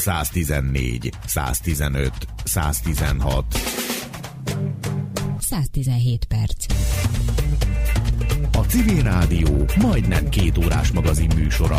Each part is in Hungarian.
114, 115, 116. 117 perc. A Civil Rádió majdnem 2 órás magazin műsora.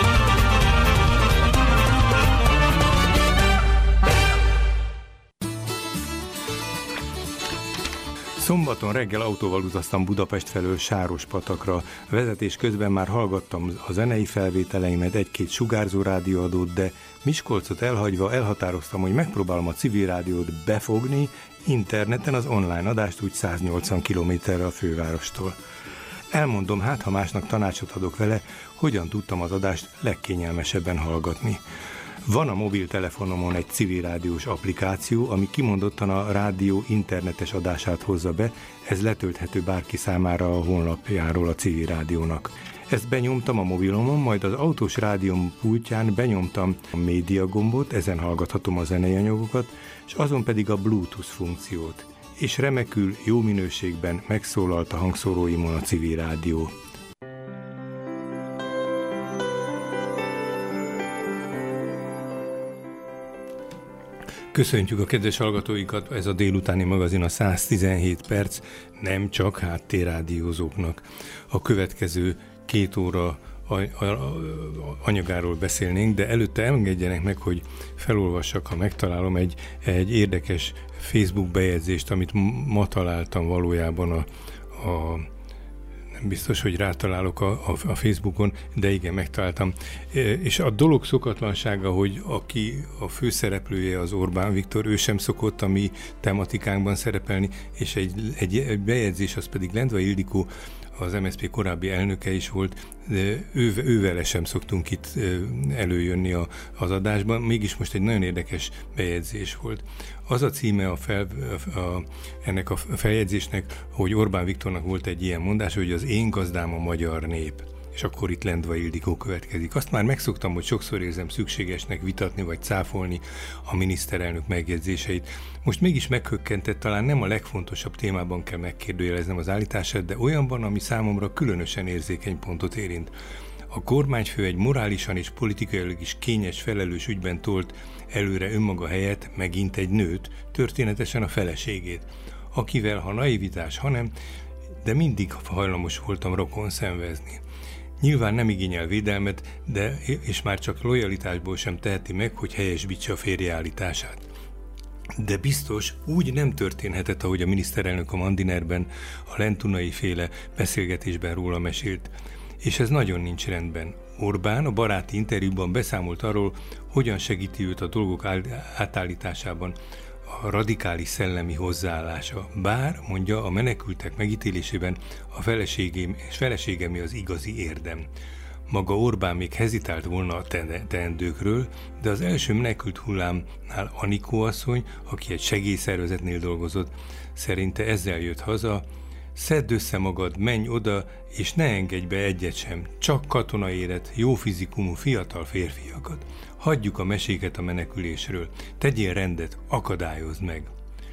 Szombaton reggel autóval utaztam Budapest felől Sárospatakra. Vezetés közben már hallgattam a zenei felvételeimet, egy-két sugárzó rádióadót, de Miskolcot elhagyva elhatároztam, hogy megpróbálom a Civil Rádiót befogni interneten, az online adást úgy 180 kilométerre a fővárostól. Elmondom, hát ha másnak tanácsot adok vele, hogyan tudtam az adást legkényelmesebben hallgatni. Van a mobiltelefonomon egy civil rádiós applikáció, ami kimondottan a rádió internetes adását hozza be, ez letölthető bárki számára a honlapjáról a Civil Rádiónak. Ezt benyomtam a mobilomon, majd az autós rádióm pultján benyomtam a média gombot, ezen hallgathatom a zenei anyagokat, és azon pedig a Bluetooth funkciót. És remekül, jó minőségben megszólalt a hangszóróimon a Civil Rádió. Köszöntjük a kedves hallgatóikat, ez a délutáni magazin, a 117 perc, nem csak háttérrádiózóknak. A következő 2 óra anyagáról beszélnénk, de előtte engedjenek meg, hogy felolvassak, ha megtalálom egy érdekes Facebook bejegyzést, amit ma találtam valójában nem biztos, hogy rátalálok a Facebookon, de igen, megtaláltam. És a dolog szokatlansága, hogy aki a főszereplője az Orbán Viktor, ő sem szokott a mi tematikánkban szerepelni, és egy bejegyzés, az pedig Lendvai Ildikó, az MSZP korábbi elnöke is volt, de ővele sem szoktunk itt előjönni az adásban, mégis most egy nagyon érdekes bejegyzés volt. Az a címe ennek a feljegyzésnek, hogy Orbán Viktornak volt egy ilyen mondás, hogy az én gazdám a magyar nép. És akkor itt Lendvai Ildikó következik. Azt már megszoktam, hogy sokszor érzem szükségesnek vitatni vagy cáfolni a miniszterelnök megjegyzéseit. Most mégis meghökkentett, talán nem a legfontosabb témában kell megkérdőjeleznem az állítását, de olyanban, ami számomra különösen érzékeny pontot érint. A kormányfő egy morálisan és politikailag is kényes, felelős ügyben tolt előre önmaga helyett megint egy nőt, történetesen a feleségét, akivel, ha naivitás, hanem, de mindig hajlamos voltam rokon szenvezni. Nyilván nem igényel védelmet, és már csak lojalitásból sem teheti meg, hogy helyesbítse a férje állítását. De biztos úgy nem történhetett, ahogy a miniszterelnök a Mandinerben, a Lentunai féle beszélgetésben róla mesélt. És ez nagyon nincs rendben. Orbán a baráti interjúban beszámolt arról, hogyan segíti őt a dolgok átállításában a radikális szellemi hozzáállása. Bár, mondja, a menekültek megítélésében a feleségemi az igazi érdem. Maga Orbán még hezitált volna a teendőkről, de az első menekült hullámnál Anikó asszony, aki egy segélyszervezetnél dolgozott, szerinte ezzel jött haza: szedd össze magad, menj oda, és ne engedj be egyet sem, csak katona élet, jó fizikumú fiatal férfiakat. Hagyjuk a meséket a menekülésről, tegyél rendet, akadályozd meg.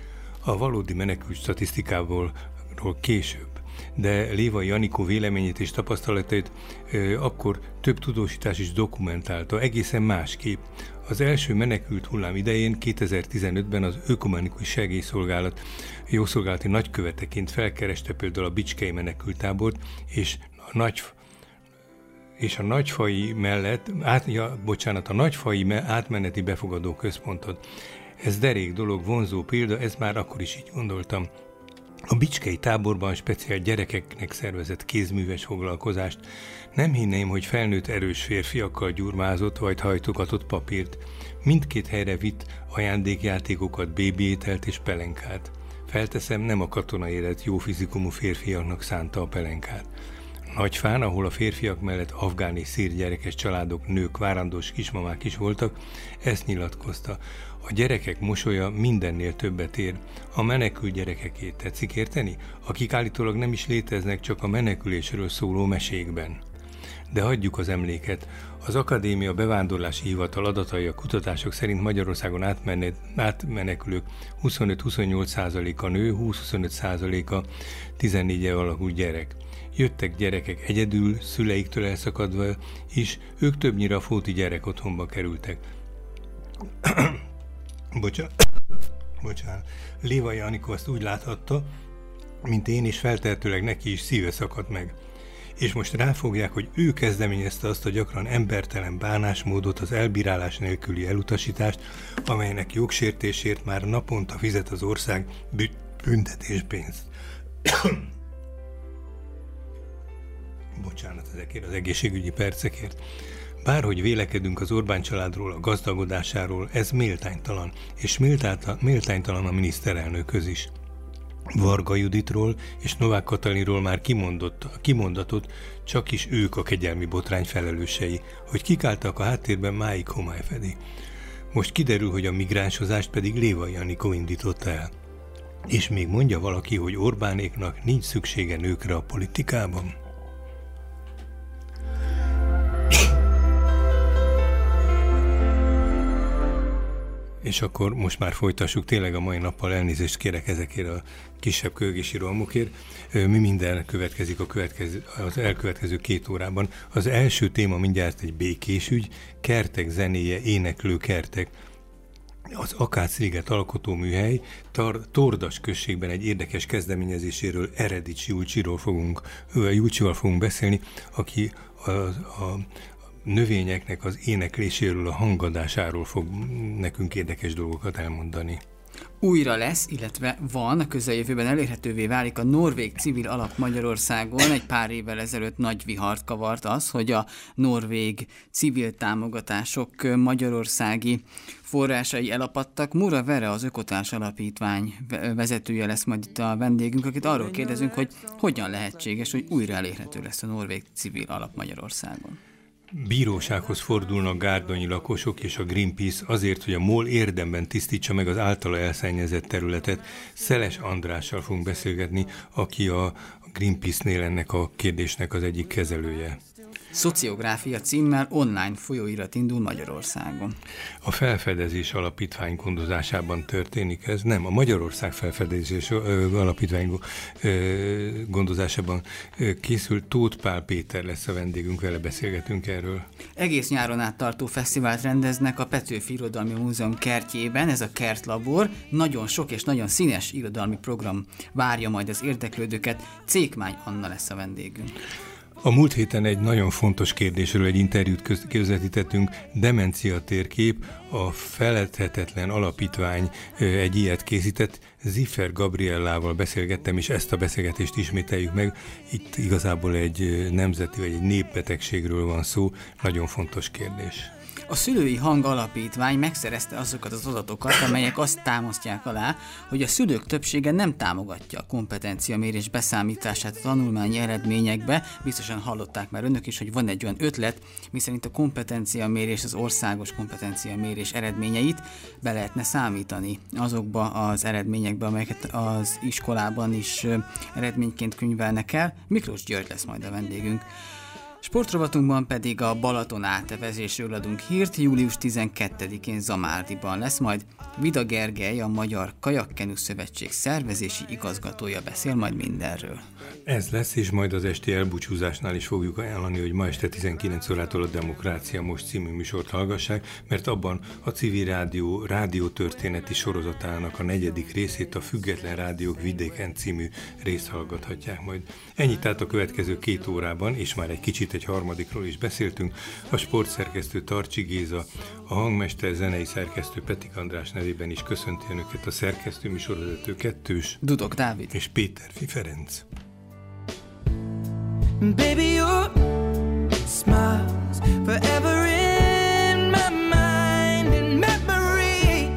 A valódi menekült statisztikából később, de Lévai Anikó véleményét és tapasztalatait akkor több tudósítás is dokumentálta, egészen másképp. Az első menekült hullám idején 2015-ben az Ökumenikus Segélyszolgálat jószolgálati nagyköveteként felkereste például a bicskei menekülttábort, a nagyfai mellett, a nagyfai átmeneti befogadó központot. Ez derék dolog, vonzó példa, ez már akkor is így gondoltam. A bicskei táborban speciál gyerekeknek szervezett kézműves foglalkozást. Nem hinném, hogy felnőtt erős férfiakkal gyurmázott vagy hajtogatott papírt. Mindkét helyre vitt ajándékjátékokat, bébiételt és pelenkát. Felteszem, nem a katona élet jó fizikumú férfiaknak szánta a pelenkát. Nagyfán, ahol a férfiak mellett afgán és szír gyerekes családok, nők, várandós kismamák is voltak, ezt nyilatkozta. A gyerekek mosolya mindennél többet ér. A menekült gyerekekét tetszik érteni? Akik állítólag nem is léteznek, csak a menekülésről szóló mesékben. De hagyjuk az emléket. Az Akadémia Bevándorlási Hivatal adatai a kutatások szerint Magyarországon átmenekülők 25-28%-a nő, 20-25%-a 14 év alakú gyerek. Jöttek gyerekek egyedül, szüleiktől elszakadva is, ők többnyire a Fóti gyerekotthonba kerültek. Bocsánat. Lévai Anikó azt úgy láthatta, mint én, és feltehetőleg neki is szíve szakadt meg. És most ráfogják, hogy ő kezdeményezte azt a gyakran embertelen bánásmódot, az elbírálás nélküli elutasítást, amelynek jogsértésért már naponta fizet az ország büntetéspénzt. Bocsánat ezekért az egészségügyi percekért. Bárhogy vélekedünk az Orbán családról, a gazdagodásáról, ez méltánytalan, és méltánytalan a miniszterelnökhöz is. Varga Juditról és Novák Katalinról már kimondatot, csak is ők a kegyelmi botrány felelősei, hogy kik álltak a háttérben, máig homály fedi. Most kiderül, hogy a migránsozást pedig Lévai Anikó indította el. És még mondja valaki, hogy Orbánéknak nincs szüksége nőkre a politikában? És akkor most már folytassuk tényleg a mai nappal, elnézést kérek ezekért a kisebb kölgési rohamokért. Mi minden következik az elkövetkező 2 órában. Az első téma mindjárt egy békés ügy, kertek zenéje, éneklő kertek. Az Akácliget alkotóműhely Tordas községben egy érdekes kezdeményezéséről, Eredics Julcsival fogunk beszélni, aki a növényeknek az énekléséről, a hangadásáról fog nekünk érdekes dolgokat elmondani. Újra lesz, illetve van, a közeljövőben elérhetővé válik a Norvég Civil Alap Magyarországon. Egy pár évvel ezelőtt nagy vihart kavart az, hogy a norvég civil támogatások magyarországi forrásai elapadtak. Mura Vere, az Ökotárs Alapítvány vezetője lesz majd itt a vendégünk, akit arról kérdezünk, hogy hogyan lehetséges, hogy újra elérhető lesz a Norvég Civil Alap Magyarországon. Bírósághoz fordulnak gárdonyi lakosok és a Greenpeace azért, hogy a MOL érdemben tisztítsa meg az általa elszennyezett területet. Szeles Andrással fogunk beszélgetni, aki a Greenpeace-nél ennek a kérdésnek az egyik kezelője. Szociográfia címmel online folyóirat indul Magyarországon. A Felfedezés Alapítvány gondozásában történik ez? Nem, a Magyarország Felfedezés Alapítvány gondozásában készült. Tóth Pál Péter lesz a vendégünk, vele beszélgetünk erről. Egész nyáron át tartó fesztivált rendeznek a Petőfi Irodalmi Múzeum kertjében, ez a kertlabor. Nagyon sok és nagyon színes irodalmi program várja majd az érdeklődőket. Cékmány Anna lesz a vendégünk. A múlt héten egy nagyon fontos kérdésről egy interjút közvetítettünk, Demencia térkép, a Feledhetetlen Alapítvány egy ilyet készített, Ziffer Gabriellával beszélgettem, és ezt a beszélgetést ismételjük meg. Itt igazából egy nemzeti vagy egy népbetegségről van szó, nagyon fontos kérdés. A Szülői Hang Alapítvány megszerezte azokat az adatokat, amelyek azt támasztják alá, hogy a szülők többsége nem támogatja a kompetenciamérés beszámítását a tanulmányi eredményekbe. Biztosan hallották már önök is, hogy van egy olyan ötlet, miszerint a kompetenciamérés, az országos kompetenciamérés eredményeit be lehetne számítani azokba az eredményekbe, amelyeket az iskolában is eredményként könyvelnek el. Miklós György lesz majd a vendégünk. Sportrovatunkban pedig a Balaton átevezésről adunk hírt. Július 12-én Zamárdiban lesz, majd Vida Gergely, a Magyar Kajakkenu Szövetség szervezési igazgatója beszél majd mindenről. Ez lesz, és majd az esti elbúcsúzásnál is fogjuk ajánlani, hogy ma este 19 órától a Demokrácia Most című műsort hallgassák, mert abban a Civil Rádió rádiótörténeti sorozatának a 4. részét, a Független Rádiók Vidéken című részt hallgathatják majd. Ennyit tehát a következő 2 órában, és már egy kicsit egy harmadikról is beszéltünk. A sportszerkesztő Tarcsi Géza, a hangmester, zenei szerkesztő Petik András nevében is köszönti önöket a szerkesztő műsorvezető Kettős, Dudok Dávid és Péterfi Ferenc. Baby, your smile's forever in my mind and memory.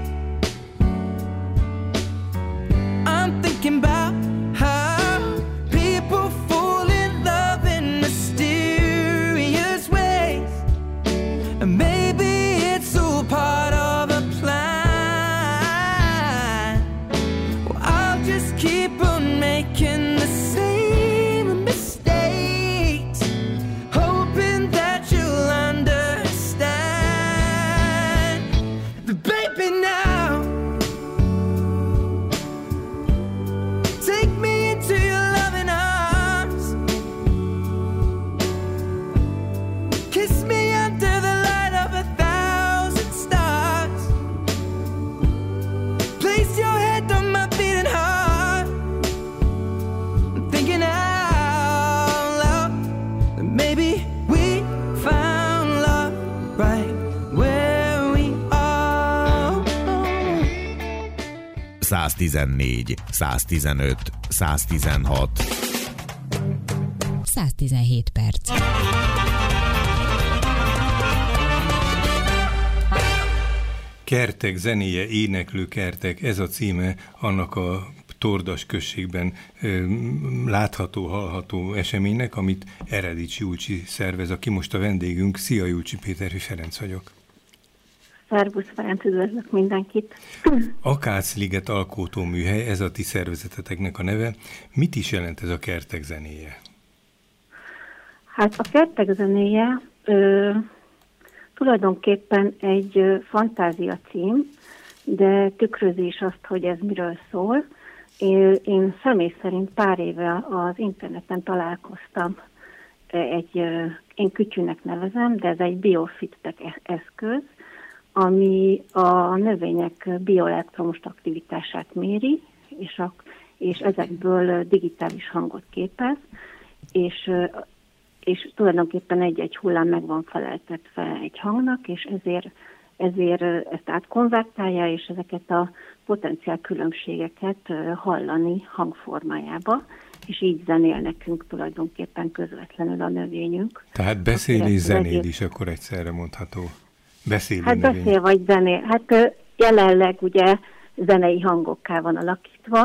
I'm thinking about how people fall in love in mysterious ways, and maybe it's all part of a plan. Well, I'll just keep on making the same mistakes, hoping that you'll understand. But baby, now take me into your loving arms, kiss me under the light of right where we are. 114, 115, 116. 117 perc. Kertek zenéje, éneklő kertek, ez a címe annak a Tordas községben látható, hallható eseménynek, amit Eredics Julcsi szervez, aki most a vendégünk. Szia, Julcsi Péter, Ferenc vagyok. Szervusz, Ferenc, üdvözlök mindenkit. Akácliget Alkotóműhely, ez a ti szervezeteteknek a neve. Mit is jelent ez a Kertek zenéje? Hát a Kertek zenéje tulajdonképpen egy fantázia cím, de tükrözi is azt, hogy ez miről szól. Én személy szerint pár éve az interneten találkoztam én kütyűnek nevezem, de ez egy biofeedback eszköz, ami a növények bioelektromos aktivitását méri, és ezekből digitális hangot képez, és tulajdonképpen egy-egy hullám meg van feleltetve egy hangnak, és ezért ezt átkonvertálja, és ezeket a potenciál különbségeket hallani hangformájába, és így zenél nekünk tulajdonképpen közvetlenül a növényünk. Tehát beszél és zenél is akkor egyszerre mondható. Beszél vagy zenél. Hát jelenleg ugye zenei hangokká van alakítva,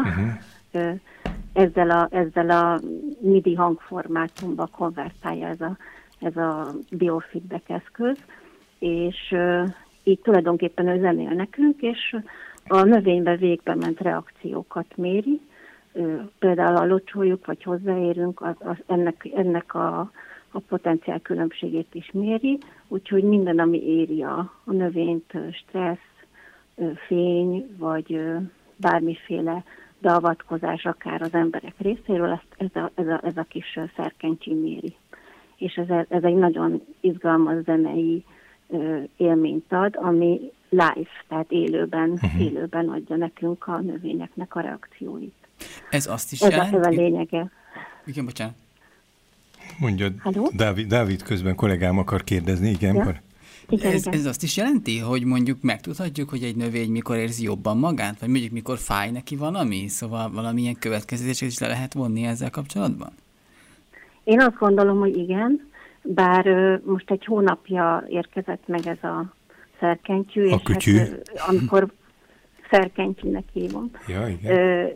ezzel a MIDI hangformátumba konvertálja ez a biofeedback eszköz, és így tulajdonképpen ő zenél nekünk, és a növénybe végbe ment reakciókat méri, például a locsoljuk, vagy hozzáérünk, ennek a potenciál különbségét is méri, úgyhogy minden, ami éri a növényt, stressz, fény, vagy bármiféle beavatkozás akár az emberek részéről, ez a kis szerkentyű méri. És ez egy nagyon izgalmas zenei élményt ad, ami live, tehát élőben adja nekünk a növényeknek a reakcióit. Ez azt is jelenti? Ez a lényege. Igen, bocsánat. Mondjad, Dávid közben kollégám akar kérdezni, igen? Ja. Igen. Ez azt is jelenti, hogy mondjuk megtudhatjuk, hogy egy növény mikor érzi jobban magát, vagy mondjuk mikor fáj neki valami, szóval valamilyen következtetéseket is le lehet vonni ezzel kapcsolatban? Én azt gondolom, hogy igen, bár most egy hónapja érkezett meg ez a szerkentyű, a kütyű. Hát, amikor szerkentyűnek hívom. Ja, igen.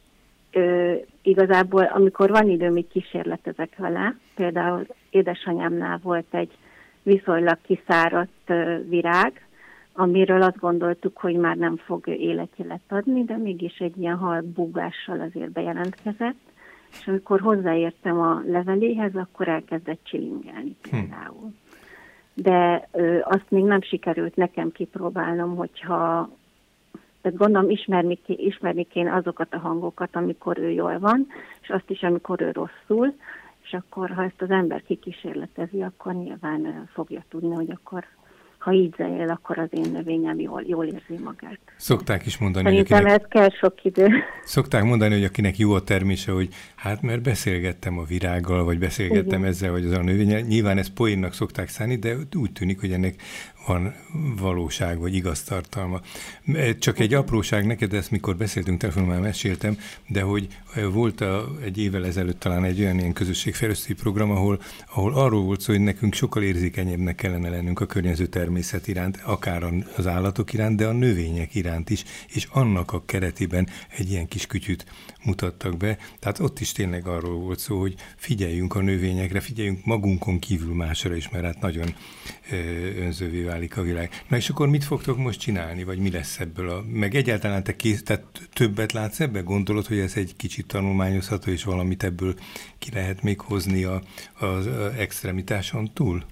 Igazából, amikor van időm, így kísérletezek vele, például édesanyámnál volt egy viszonylag kiszáradt virág, amiről azt gondoltuk, hogy már nem fog életjelet adni, de mégis egy ilyen halk búgással azért bejelentkezett, és amikor hozzáértem a leveléhez, akkor elkezdett csilingelni például. De azt még nem sikerült nekem kipróbálnom, hogyha tehát gondolom ismerni kéne azokat a hangokat, amikor ő jól van, és azt is, amikor ő rosszul, és akkor, ha ezt az ember kikísérletezi, akkor nyilván fogja tudni, hogy akkor, ha így zenél, akkor az én növényem jól érzi magát. Szokták is mondani, szerintem ez kell sok idő. Szokták mondani, hogy akinek jó a termése, hogy hát mert beszélgettem a virággal, vagy beszélgettem igen. ezzel, vagy az a növényel. Nyilván ezt poénnak szokták szánni, de úgy tűnik, hogy ennek van valóság, vagy igaz tartalma. Csak egy apróság neked, ezt mikor beszéltünk telefonon, már meséltem, de hogy volt egy évvel ezelőtt talán egy olyan ilyen közösségfejlesztő program, ahol arról volt szó, hogy nekünk sokkal érzékenyebbnek kellene lennünk a környező természet iránt, akár az állatok iránt, de a növények iránt is, és annak a keretében egy ilyen kis kütyűt mutattak be. Tehát ott is tényleg arról volt szó, hogy figyeljünk a növényekre, figyeljünk magunkon kívül másra is, mert hát nagyon önzővé válik a világ. Na és akkor mit fogtok most csinálni, vagy mi lesz ebből? Meg egyáltalán te tehát többet látsz ebbe? Gondolod, hogy ez egy kicsit tanulmányozható, és valamit ebből ki lehet még hozni az extremitáson túl?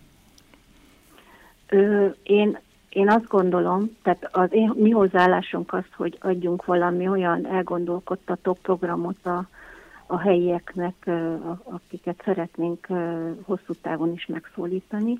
Én azt gondolom, tehát mi hozzáállásunk az, hogy adjunk valami olyan elgondolkodtató programot a helyieknek, akiket szeretnénk hosszú távon is megszólítani.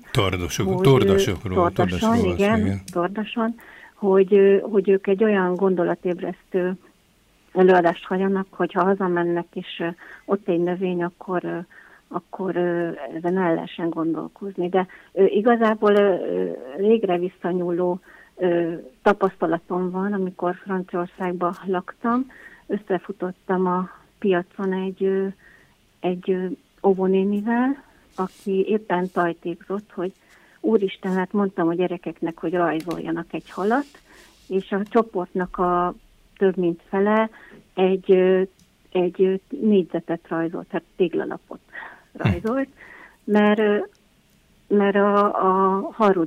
Tordason, hogy ők egy olyan gondolatébresztő előadást hagyjanak, hogy ha hazamennek, és ott egy növény, akkor akkor ezen el lehessen gondolkozni. De igazából régre visszanyúló tapasztalatom van, amikor Franciaországban laktam, összefutottam a piacon egy óvónénivel, aki éppen tajtékzott, hogy úristen, hát mondtam a gyerekeknek, hogy rajzoljanak egy halat, és a csoportnak a több mint fele egy négyzetet rajzolt, tehát téglalapot rajzolt, mert a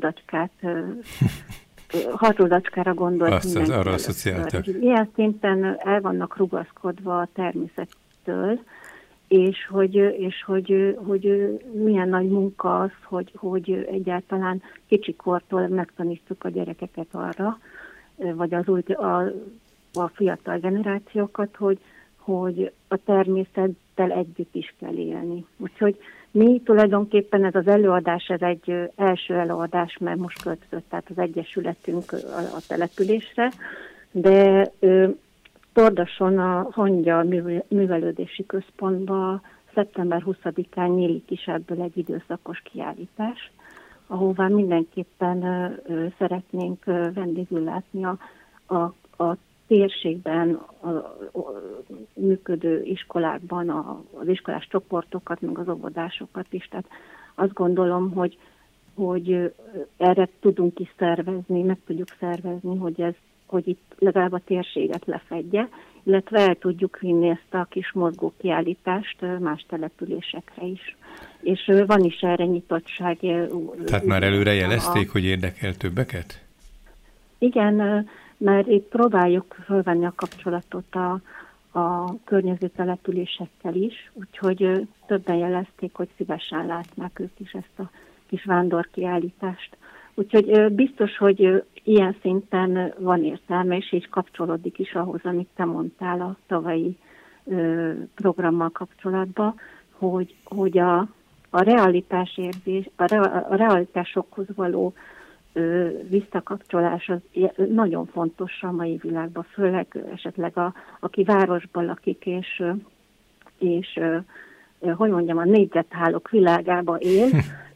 harrudacskára gondolt mindenki. Arra asszociáltak. Ilyen szinten el vannak rugaszkodva a természettől, és hogy milyen nagy munka az, hogy egyáltalán kicsikortól megtanítsuk a gyerekeket arra, vagy a fiatal generációkat, hogy a természettel együtt is kell élni. Úgyhogy mi tulajdonképpen ez az előadás, ez egy első előadás, mert most költözött át az Egyesületünk a településre, de Tordason a Hangya Művelődési Központban szeptember 20-án nyílik is ebből egy időszakos kiállítás, ahová mindenképpen szeretnénk vendégül látni a térségben működő iskolákban az iskolás csoportokat, meg az óvodásokat is. Tehát azt gondolom, hogy erre tudunk is szervezni, meg tudjuk szervezni, hogy itt legalább a térséget lefedje, illetve el tudjuk vinni ezt a kis mozgó kiállítást más településekre is. És van is erre nyitottság. Tehát már előre jelezték, hogy érdekel többeket? Igen, mert itt próbáljuk fölvenni a kapcsolatot a környező településekkel is, úgyhogy többen jelezték, hogy szívesen látnák ők is ezt a kis vándorkiállítást. Úgyhogy biztos, hogy ilyen szinten van értelme, és így kapcsolódik is ahhoz, amit te mondtál a tavalyi programmal kapcsolatban, hogy a realitás érzés, a realitásokhoz való visszakapcsolás az nagyon fontos a mai világban, főleg esetleg aki városban lakik, és hogy mondjam, a négyzethálók világába él,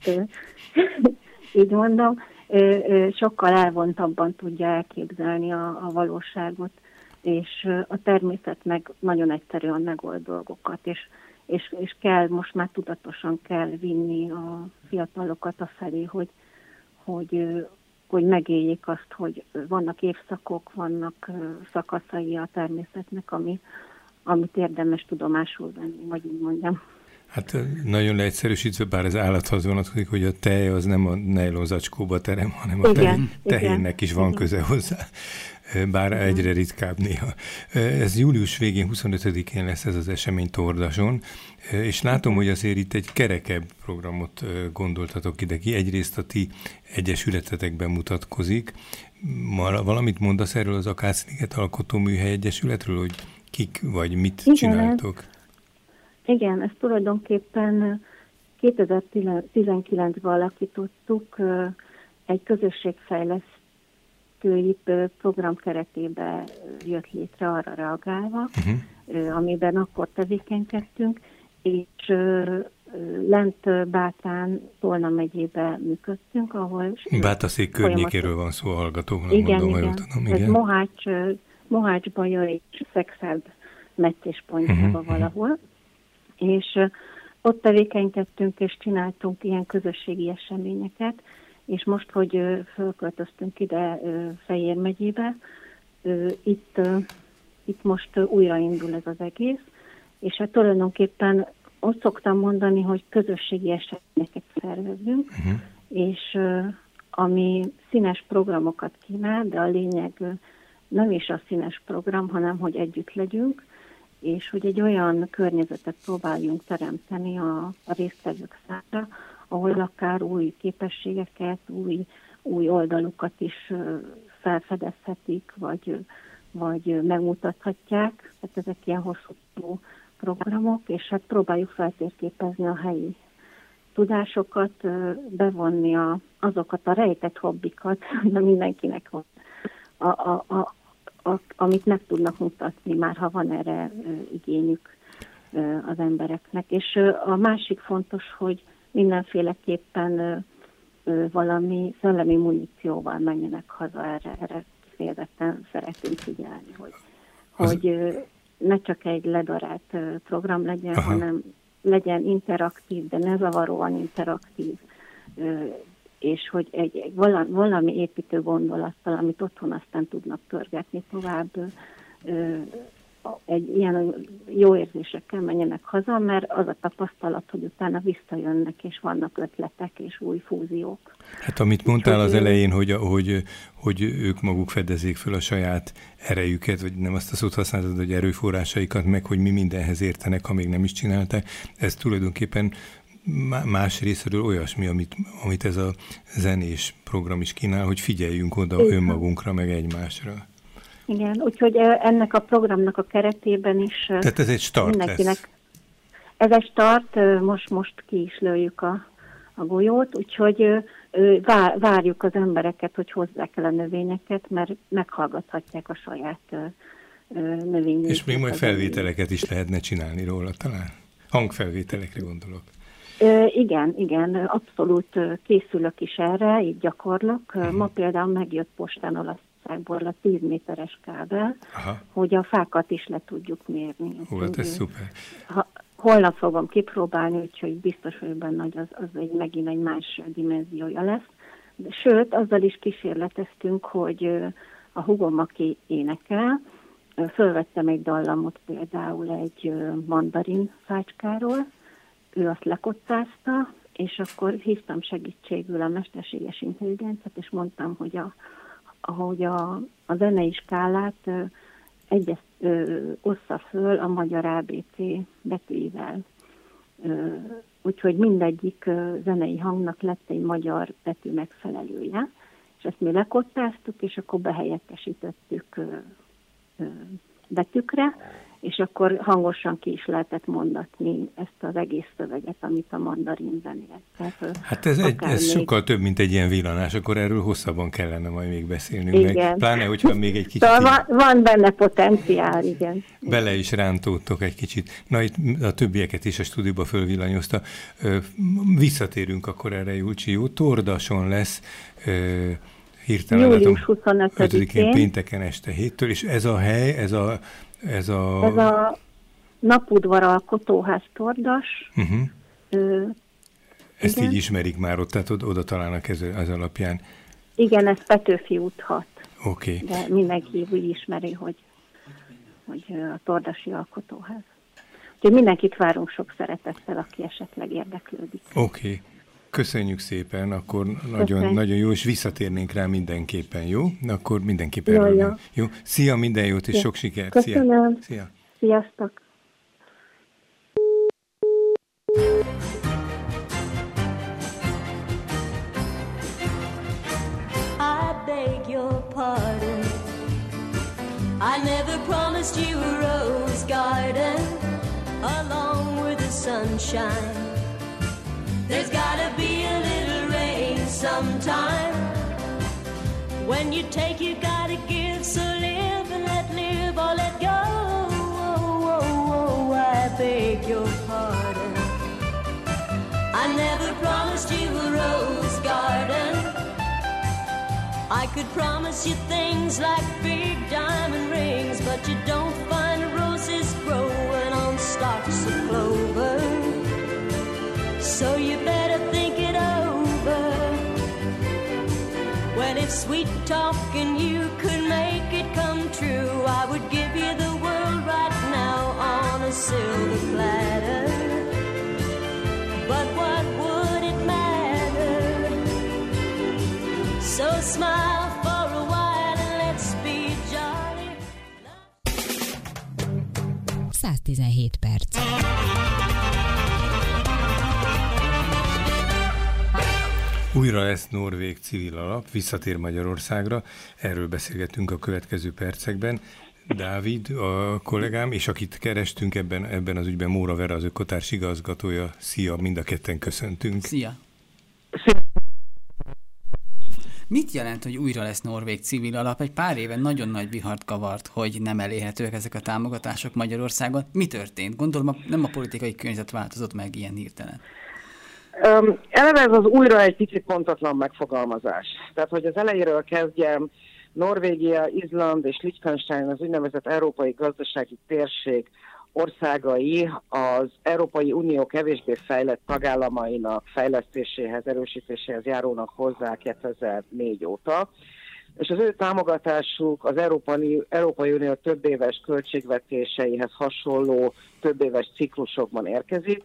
így mondom, sokkal elvontabban tudja elképzelni a valóságot, és a természet meg nagyon egyszerűen megold dolgokat, és kell, most már tudatosan kell vinni a fiatalokat afelé, hogy megéljék azt, hogy vannak évszakok, vannak szakaszai a természetnek, amit érdemes tudomásul venni, vagy így mondjam. Hát nagyon leegyszerűsítve, bár az állathoz vonatkozik, hogy a tej az nem a nejlon zacskóba terem, hanem a tehénnek is van köze hozzá, bár egyre ritkább néha. Ez július végén, 25-én lesz ez az esemény Tordason, és látom, hogy azért itt egy kerekebb programot gondoltatok ide ki. Egyrészt a ti egyesületetekben mutatkozik. Valamit mondasz erről az Akácliget Alkotóműhely Egyesületről, hogy kik vagy mit csináltok? Igen, ezt tulajdonképpen 2019-ben alakítottuk egy közösségfejlesztői program keretében jött létre arra reagálva, amiben akkor tevékenykedtünk, és lent Bátán, Tolna megyében működtünk, ahol... Bátaszék környékéről van szó a hallgatóknak, igen, mondom, igen. Tudom. Ez Mohács, Baja és Szexárd meccéspontjában valahol. És ott tevékenykedtünk, és csináltunk ilyen közösségi eseményeket, és most, hogy fölköltöztünk ide Fejér megyébe, itt most újraindul ez az egész, és hát tulajdonképpen azt szoktam mondani, hogy közösségi eseményeket szervezünk, és ami színes programokat kínál, de a lényeg nem is a színes program, hanem hogy együtt legyünk, és hogy egy olyan környezetet próbáljunk teremteni a résztvevők számára, ahol akár új képességeket, új oldalukat is felfedezhetik, vagy megmutathatják. Tehát ezek ilyen hosszú programok, és hát próbáljuk feltérképezni a helyi tudásokat, bevonni azokat a rejtett hobbikat, de mindenkinek van, amit meg tudnak mutatni már, ha van erre igényük. az embereknek. És a másik fontos, hogy mindenféleképpen valami szellemi munícióval menjenek haza, erre kifejezetten szeretünk figyelni, hogy ne csak egy ledarált program legyen, hanem legyen interaktív, de ne zavaróan interaktív, és hogy valami építő gondolattal, amit otthon aztán tudnak pörgetni tovább, egy ilyen jó érzésekkel menjenek haza, mert az a tapasztalat, hogy utána visszajönnek, és vannak ötletek és új fúziók. Hát amit mondtál az elején, hogy ők maguk fedezzék fel a saját erejüket, vagy nem azt a szót használtad, hogy erőforrásaikat, meg hogy mi mindenhez értenek, ha még nem is csinálták, ez tulajdonképpen más részéről olyasmi, amit ez a zenés program is kínál, hogy figyeljünk oda önmagunkra, meg egymásra. Igen, úgyhogy ennek a programnak a keretében is... Tehát ez egy start lesz. Ez egy start, most ki is lőjük a golyót, úgyhogy várjuk az embereket, hogy hozzák el a növényeket, mert meghallgathatják a saját növényeket. És még majd felvételeket is lehetne csinálni róla talán? Hangfelvételekre gondolok. Igen, abszolút készülök is erre, így gyakorlak. Ma például megjött postán Olaszországból a 10 méteres kábel, hogy a fákat is le tudjuk mérni. Hát ez szuper. Holnap fogom kipróbálni, úgyhogy biztos, hogy benne, hogy az megint egy más dimenziója lesz. De sőt, azzal is kísérleteztünk, hogy a húgom, aki énekel, fölvettem egy dallamot például egy mandarin fácskáról, ő azt lekottázta, és akkor hívtam segítségül a mesterséges intelligenciát, és mondtam, hogy a zenei skálát ossza föl a magyar ABC betűivel. Úgyhogy mindegyik zenei hangnak lett egy magyar betű megfelelője, és ezt mi lekottáztuk, és akkor behelyettesítettük betűkre, és akkor hangosan ki is lehetett mondatni ezt az egész szöveget, amit a mandarin zenélt. Hát ez sokkal több, mint egy ilyen villanás, akkor erről hosszabban kellene majd még beszélnünk. Meg. Pláne, hogyha még egy kicsit... Van benne potenciál, igen. Bele is rántódtok egy kicsit. Na, itt a többieket is a stúdióba fölvillanyozta. Visszatérünk akkor erre, Julcsi. Jó, Tordason lesz hirtelen. Július 25-én. Pénteken este 7-től, és ez a hely, ez a Napudvar Alkotóház Tordas. Ezt igen. Így ismerik már ott, tehát oda találnak ez alapján. Igen, ez Petőfi út 6. Oké. De mindenki úgy ismeri, hogy a Tordasi Alkotóház. Úgyhogy mindenkit várunk sok szeretettel, aki esetleg érdeklődik. Oké. Köszönjük szépen, akkor nagyon jó, és visszatérnénk rá mindenképpen, jó? Akkor mindenképpen jó. Szia, minden jót, és sok sikert. Köszönöm. Szia. Sziasztok. I beg your pardon. I never promised you a rose garden along with the sunshine. There's gotta be a little rain sometime. When you take, you gotta give. So live and let live or let go. I beg your pardon. I never promised you a rose garden. I could promise you things like big diamond rings, but you don't find roses growing on stalks of clover. So you better think it over. Well, if sweet talking you could make it come true, I would give you the world right now on a silver platter. But what would it matter? So smile for a while and let's be jolly. 117 perc. Újra lesz norvég civil alap, visszatér Magyarországra, erről beszélgetünk a következő percekben. Dávid, a kollégám, és akit kerestünk ebben az ügyben, Móra Vera, az Ökotárs igazgatója. Szia, mind a ketten köszöntünk. Szia! Mit jelent, hogy újra lesz norvég civil alap? Egy pár éve nagyon nagy vihart kavart, hogy nem elérhetőek ezek a támogatások Magyarországon. Mi történt? Gondolom nem a politikai környezet változott meg ilyen hirtelen. Eleve ez az újra egy picit pontatlan megfogalmazás. Tehát, hogy az elejéről kezdjem, Norvégia, Izland és Liechtenstein, az úgynevezett Európai Gazdasági Térség országai az Európai Unió kevésbé fejlett tagállamainak fejlesztéséhez, erősítéséhez járulnak hozzá 2004 óta, és az ő támogatásuk az Európai Unió több éves költségvetéseihez hasonló több éves ciklusokban érkezik.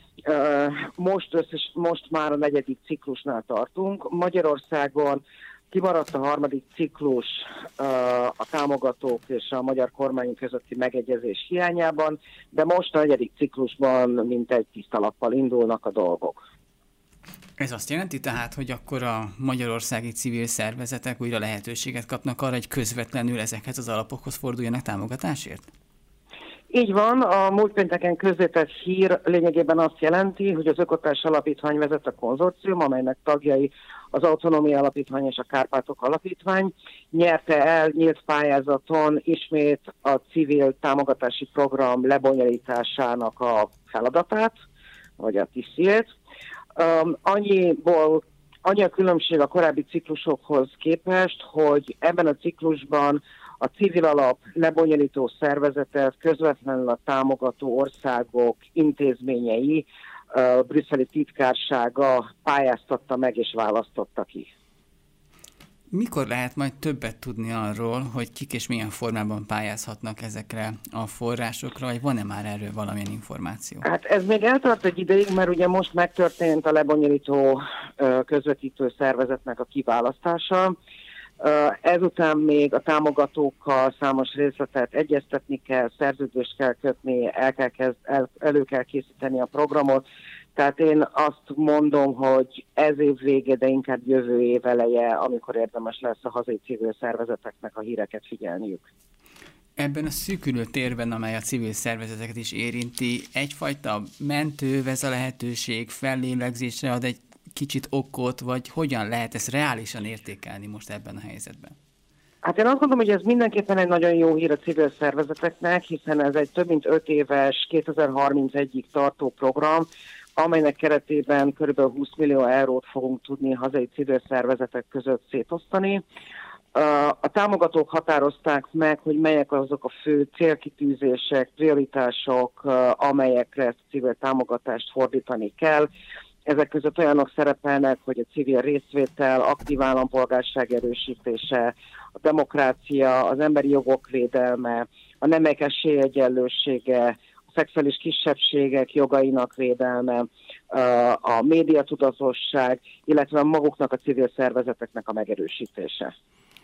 Most már a 4. ciklusnál tartunk. Magyarországon kimaradt a 3. ciklus a támogatók és a magyar kormány közötti megegyezés hiányában, de most a 4. ciklusban mintegy tiszta lappal indulnak a dolgok. Ez azt jelenti tehát, hogy akkor a magyarországi civil szervezetek újra lehetőséget kapnak arra, hogy közvetlenül ezekhez az alapokhoz forduljanak támogatásért? Így van, a múlt pénteken közzétett hír lényegében azt jelenti, hogy az Ökotárs Alapítvány vezet a konzorcium, amelynek tagjai az Autonómia Alapítvány és a Kárpátok Alapítvány, nyerte el nyílt pályázaton ismét a civil támogatási program lebonyolításának a feladatát, vagy a tisztjét. Annyi a különbség a korábbi ciklusokhoz képest, hogy ebben a ciklusban a civil alap lebonyolító szervezetet közvetlenül a támogató országok intézményei, brüsszeli titkársága pályáztatta meg és választotta ki. Mikor lehet majd többet tudni arról, hogy kik és milyen formában pályázhatnak ezekre a forrásokra, vagy van-e már erről valamilyen információ? Hát ez még eltart egy ideig, mert ugye most megtörtént a lebonyolító közvetítő szervezetnek a kiválasztása. Ezután még a támogatókkal számos részletet egyeztetni kell, szerződést kell kötni, elő kell készíteni a programot. Tehát én azt mondom, hogy ez év vége, de inkább jövő év eleje, amikor érdemes lesz a hazai civil szervezeteknek a híreket figyelniük. Ebben a szűkülő térben, amely a civil szervezeteket is érinti, egyfajta mentővez a lehetőség, fellélegzésre ad egy kicsit okot, vagy hogyan lehet ezt reálisan értékelni most ebben a helyzetben? Hát én azt gondolom, hogy ez mindenképpen egy nagyon jó hír a civil szervezeteknek, hiszen ez egy több mint 5 éves, 2031-ig tartó program, amelynek keretében kb. 20 millió eurót fogunk tudni hazai civil szervezetek között szétosztani. A támogatók határozták meg, hogy melyek azok a fő célkitűzések, prioritások, amelyekre ezt a civil támogatást fordítani kell. Ezek között olyanok szerepelnek, hogy a civil részvétel, aktív állampolgárság erősítése, a demokrácia, az emberi jogok védelme, a nemek esélyegyenlősége, a szexuális kisebbségek jogainak védelme, a médiatudatosság, illetve maguknak a civil szervezeteknek a megerősítése.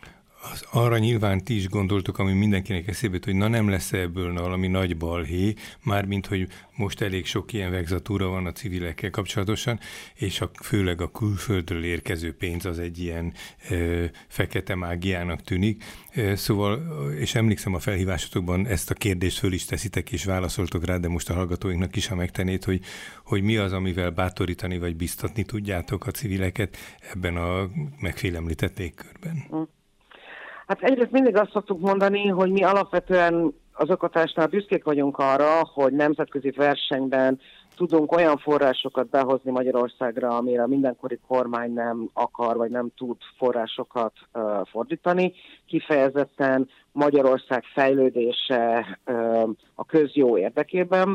Arra nyilván ti is gondoltok, ami mindenkinek eszébe jut, hogy na nem lesz ebből valami nagy balhé, mármint, hogy most elég sok ilyen vegzatúra van a civilekkel kapcsolatosan, és főleg a külföldről érkező pénz az egy ilyen fekete mágiának tűnik. Szóval, és emlékszem a felhívásotokban ezt a kérdést föl is teszitek, és válaszoltok rá, de most a hallgatóinknak is, ha megtennéd, hogy mi az, amivel bátorítani vagy biztatni tudjátok a civileket ebben a megfélemlített légkörben. Hát egyrészt mindig azt szoktuk mondani, hogy mi alapvetően az oktatásnál büszkék vagyunk arra, hogy nemzetközi versenyben tudunk olyan forrásokat behozni Magyarországra, amire a mindenkori kormány nem akar, vagy nem tud forrásokat fordítani. Kifejezetten Magyarország fejlődése a közjó érdekében.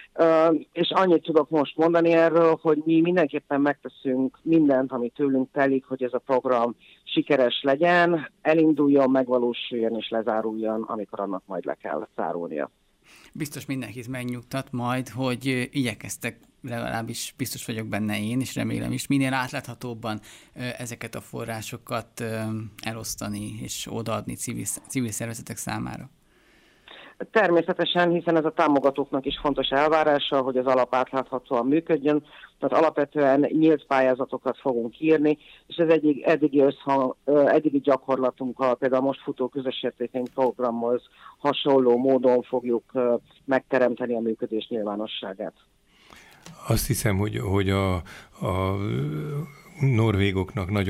És annyit tudok most mondani erről, hogy mi mindenképpen megteszünk mindent, ami tőlünk telik, hogy ez a program sikeres legyen, elinduljon, megvalósuljon és lezáruljon, amikor annak majd le kell zárulnia. Biztos mindenkit megnyugtat majd, hogy igyekeztek, legalábbis biztos vagyok benne én, és remélem is, minél átláthatóbban ezeket a forrásokat elosztani és odaadni civil szervezetek számára. Természetesen, hiszen ez a támogatóknak is fontos elvárása, hogy az alap átláthatóan működjön, tehát alapvetően nyílt pályázatokat fogunk írni, és ez eddigi gyakorlatunkkal, például most futó közös értékeny programhoz hasonló módon fogjuk megteremteni a működés nyilvánosságát. Azt hiszem, hogy a norvégoknak nagyon